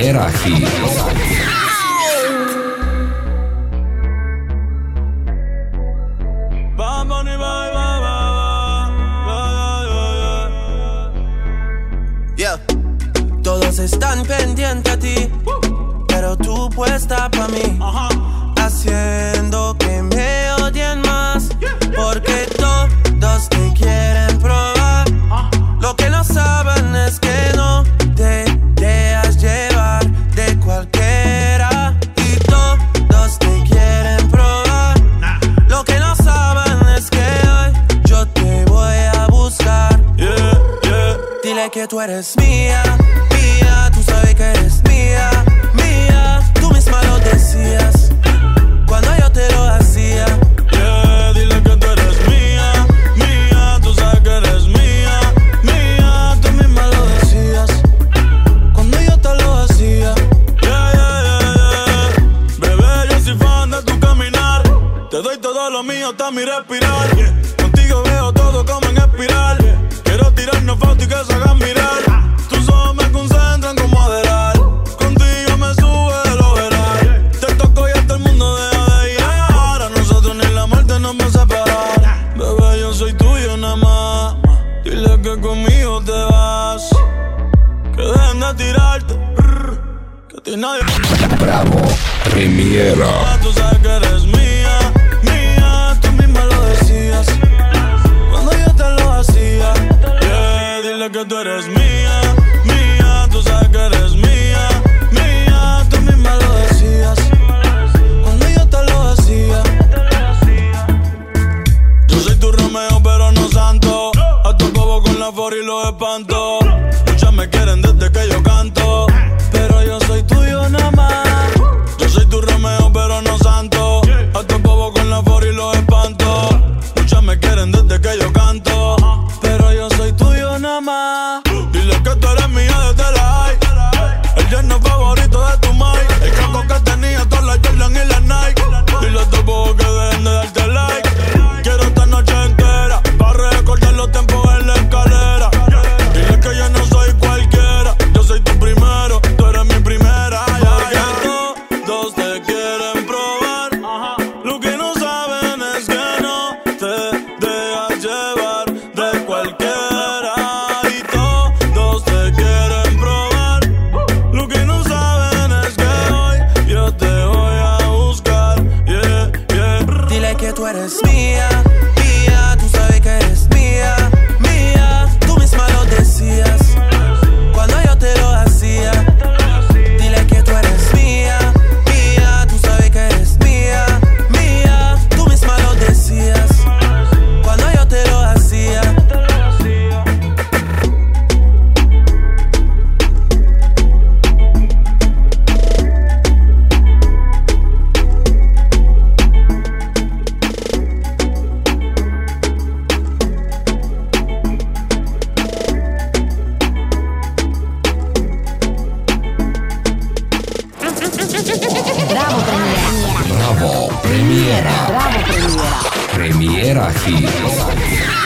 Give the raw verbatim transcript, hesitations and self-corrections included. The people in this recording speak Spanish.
Premiera Hit. Yeah. Todos están pendientes a ti, pero tú puesta pa' mí, haciendo que me odien más, porque todos te quieren probar. Lo que no saben es que no te dejas llevar de cualquiera, y todos te quieren probar. Lo que no saben es que hoy yo te voy a buscar. Yeah, yeah. Dile que tú eres mía, mía, tú sabes que eres mía, mía. Tú misma lo decías cuando yo te lo hacía. Yeah, dile que tú eres mía, mía, tú sabes que eres mía, mía. Tú misma lo decías cuando yo te lo hacía. Yeah, yeah, yeah, yeah. Bebé, yo soy fan de tu caminar. Te doy todo lo mío hasta mi respirar. Contigo veo todo como en espiral. Quiero tirarnos fotos y que se hagan mirar. Tus ojos me concentran como Aderal. Contigo me sube el overall. Te toco y hasta el mundo deja de llegar. A nosotros ni la muerte nos va a separar. Bebé, yo soy tuyo nada más. Dile que conmigo te vas. Que dejen de tirarte. Que a ti nadie... Bravo, Premiera. Tú sabes que eres mía, mía. Tú misma lo decías cuando yo te lo hacía. Yeah, dile que tú eres mía, mía. Tú sabes que eres mía, mía. Tú misma lo decías cuando yo te lo hacía. Yo soy tu Romeo pero no santo. A tu bobo con la for y los espanto. Muchas me quieren desde que yo canto, pero yo soy tuyo nada más. Yo soy tu Romeo pero no santo. A tu bobo con la for y los espanto. Muchas me quieren desde que yo canto, pero yo soy tuyo nada más. Dile que tú eres mía desde la high. El yerno favorito de tu mai. El caco que tenía todas las Jordan y las Nike. Dile a tu bobo que dejen de darte like. Quiero esta noche entera para recordar los tiempos en la escalera. Dile que yo no soy cualquiera. Yo soy tu primero, tú eres mi primera. Ya, ya. Todos te quieren probar. Lo que no saben es que no te dejas llevar de cualquiera. Y todos te quieren probar. Lo que no saben es que hoy yo te voy a buscar. Yeah, yeah. Dile que tú eres mía, mía. Tú sabes que eres mía, mía. Tú misma lo decías cuando yo te lo hacía. Dile que tú eres mía, mía. Tú sabes que eres mía, mía. Tú misma lo decías cuando yo te lo hacía. Bravo, Premiera. Bravo, Premiera. Bravo, Premiera. Premiera Hit.